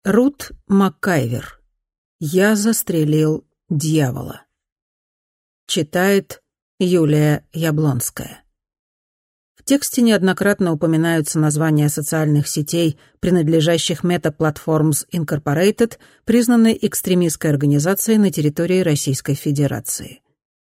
Рут Маккайвер. «Я застрелил дьявола». Читает Юлия Яблонская. В тексте неоднократно упоминаются названия социальных сетей, принадлежащих Meta Platforms Incorporated, признанной экстремистской организацией на территории Российской Федерации.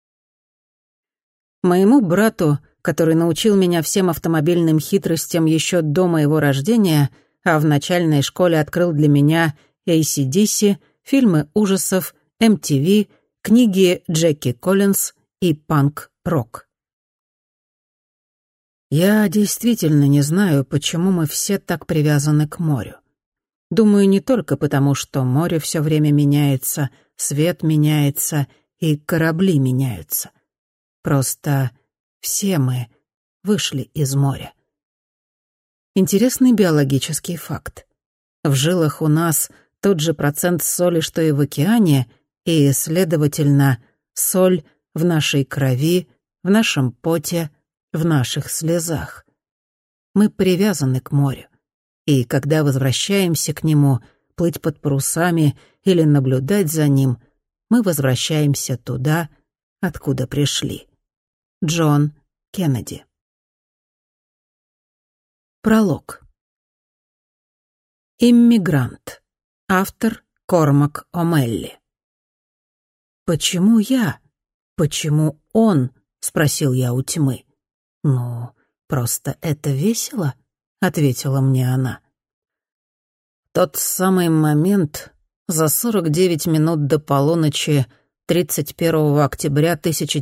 Моему брату, который научил меня всем автомобильным хитростям еще до моего рождения, а в начальной школе открыл для меня AC/DC, фильмы ужасов, MTV, книги Джеки Коллинз и панк-рок. Я действительно не знаю, почему мы все так привязаны к морю. Думаю, не только потому, что море все время меняется, свет меняется и корабли меняются. Просто все мы вышли из моря. Интересный биологический факт. В жилах у нас тот же процент соли, что и в океане, и, следовательно, соль в нашей крови, в нашем поте, в наших слезах. Мы привязаны к морю, и когда возвращаемся к нему, плыть под парусами или наблюдать за ним, мы возвращаемся туда, откуда пришли. Джон Кеннеди. Пролог. «Иммигрант». Автор Кормак О'Мелли. «Почему я? Почему он?» — спросил я у тьмы. «Ну, просто это весело», — ответила мне она. Тот самый момент, за 49 минут до полуночи 31 октября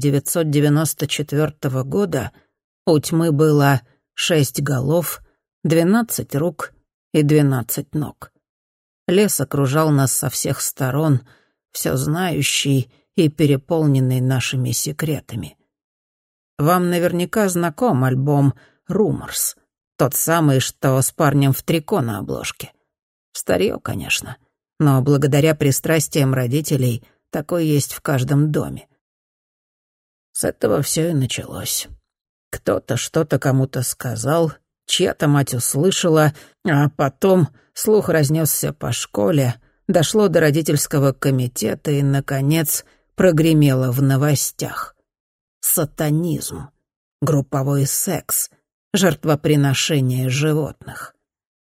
1994 года, у тьмы было 6 голов, 12 рук и 12 ног. Лес окружал нас со всех сторон, все знающий и переполненный нашими секретами. Вам наверняка знаком альбом «Rumors», тот самый, что с парнем в трико на обложке. Старье, конечно, но благодаря пристрастиям родителей такой есть в каждом доме. С этого все и началось. Кто-то что-то кому-то сказал, чья-то мать услышала, а потом слух разнесся по школе, дошло до родительского комитета и, наконец, прогремело в новостях. Сатанизм, групповой секс, жертвоприношение животных.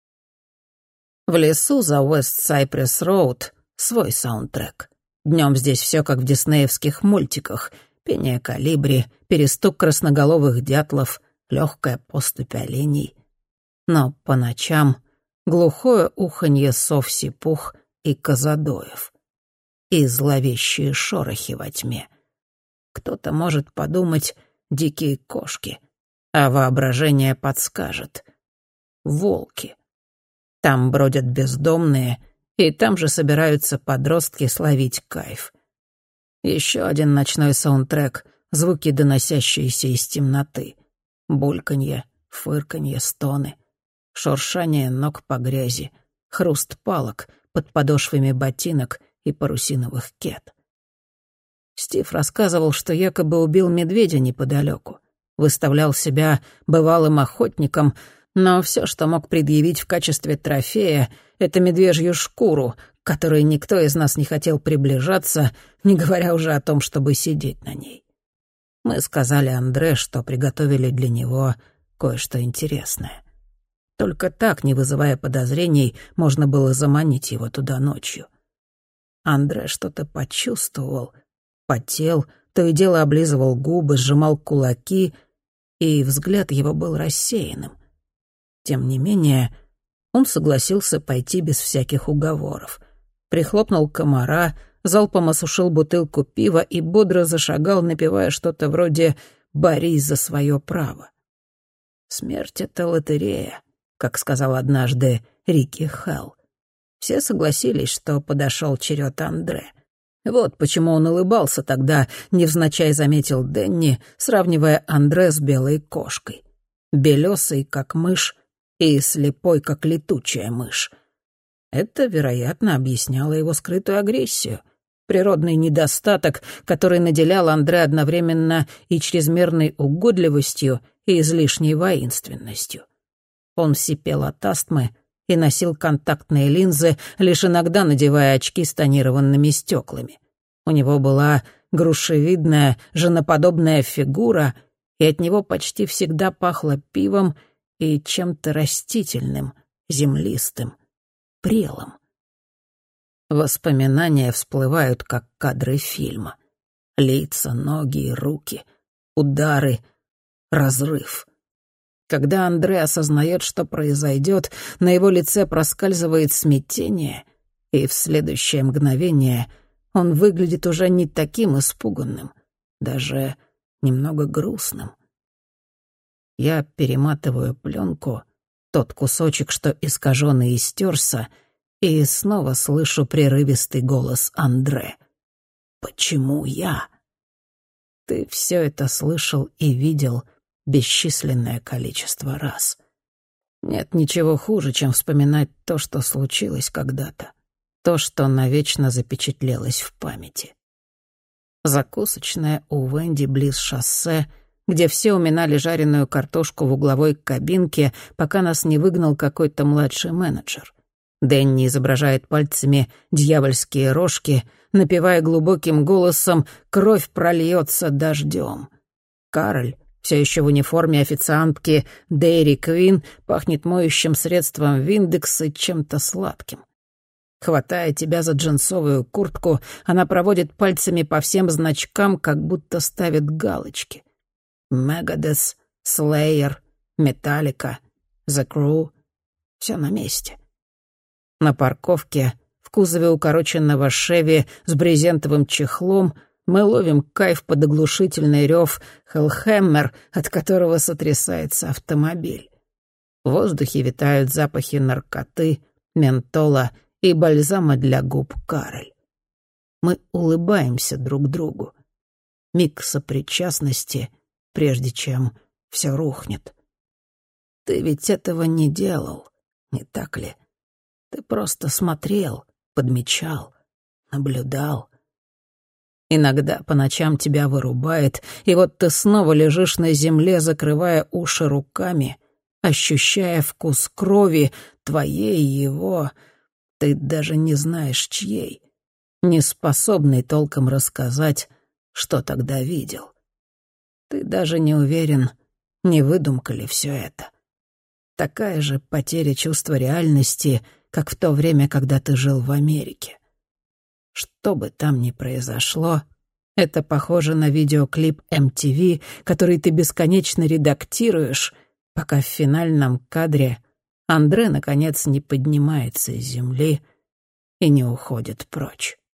В лесу за Уэст Сайпресс Роуд свой саундтрек. Днем здесь все как в диснеевских мультиках. Пение колибри, перестук красноголовых дятлов, легкая поступь оленей. Но по ночам глухое уханье сов-сипух и козадоев. И зловещие шорохи во тьме. Кто-то может подумать «дикие кошки», а воображение подскажет «волки». Там бродят бездомные, и там же собираются подростки словить кайф. Еще один ночной саундтрек, звуки, доносящиеся из темноты. Бульканье, фырканье, стоны, шуршание ног по грязи, хруст палок под подошвами ботинок и парусиновых кет. Стив рассказывал, что якобы убил медведя неподалеку, выставлял себя бывалым охотником, но все, что мог предъявить в качестве трофея, это медвежью шкуру, к которой никто из нас не хотел приближаться, не говоря уже о том, чтобы сидеть на ней. Мы сказали Андре, что приготовили для него кое-что интересное. Только так, не вызывая подозрений, можно было заманить его туда ночью. Андре что-то почувствовал, потел, то и дело облизывал губы, сжимал кулаки, и взгляд его был рассеянным. Тем не менее, он согласился пойти без всяких уговоров. Прихлопнул комара, залпом осушил бутылку пива и бодро зашагал, напевая что-то вроде «борись за свое право». «Смерть — это лотерея», как сказал однажды Рики Хелл. Все согласились, что подошел черед Андре. Вот почему он улыбался тогда, невзначай заметил Дэнни, сравнивая Андре с белой кошкой. Белесый, как мышь, и слепой, как летучая мышь. Это, вероятно, объясняло его скрытую агрессию, природный недостаток, который наделял Андре одновременно и чрезмерной угодливостью, и излишней воинственностью. Он сипел от астмы и носил контактные линзы, лишь иногда надевая очки с тонированными стеклами. У него была грушевидная, женоподобная фигура, и от него почти всегда пахло пивом и чем-то растительным, землистым, прелым. Воспоминания всплывают, как кадры фильма. Лица, ноги и руки, удары, разрыв. Когда Андре осознает, что произойдет, на его лице проскальзывает смятение, и в следующее мгновение он выглядит уже не таким испуганным, даже немного грустным. Я перематываю пленку, тот кусочек, что искаженный и стерся, и снова слышу прерывистый голос Андре. «Почему я?» Ты все это слышал и видел бесчисленное количество раз. Нет ничего хуже, чем вспоминать то, что случилось когда-то, то, что навечно запечатлелось в памяти. Закусочная у Венди близ шоссе, где все уминали жареную картошку в угловой кабинке, пока нас не выгнал какой-то младший менеджер. Дэнни изображает пальцами дьявольские рожки, напевая глубоким голосом «Кровь прольется дождем». Кароль, все еще в униформе официантки Дейри Квин, пахнет моющим средством Виндекс и чем-то сладким. Хватая тебя за джинсовую куртку, она проводит пальцами по всем значкам, как будто ставит галочки. Megadeth, Slayer, Metallica, The Crew — все на месте. На парковке, в кузове укороченного «Шеви» с брезентовым чехлом, мы ловим кайф под оглушительный рев «Хеллхэммер», от которого сотрясается автомобиль. В воздухе витают запахи наркоты, ментола и бальзама для губ Кароль. Мы улыбаемся друг другу. Миг сопричастности, прежде чем все рухнет. Ты ведь этого не делал, не так ли? Ты просто смотрел, подмечал, наблюдал. Иногда по ночам тебя вырубает, и вот ты снова лежишь на земле, закрывая уши руками, ощущая вкус крови, твоей и его. Ты даже не знаешь, чьей, не способный толком рассказать, что тогда видел. Ты даже не уверен, не выдумка ли все это. Такая же потеря чувства реальности, как в то время, когда ты жил в Америке. Что бы там ни произошло, это похоже на видеоклип MTV, который ты бесконечно редактируешь, пока в финальном кадре Андре, наконец, не поднимается из земли и не уходит прочь.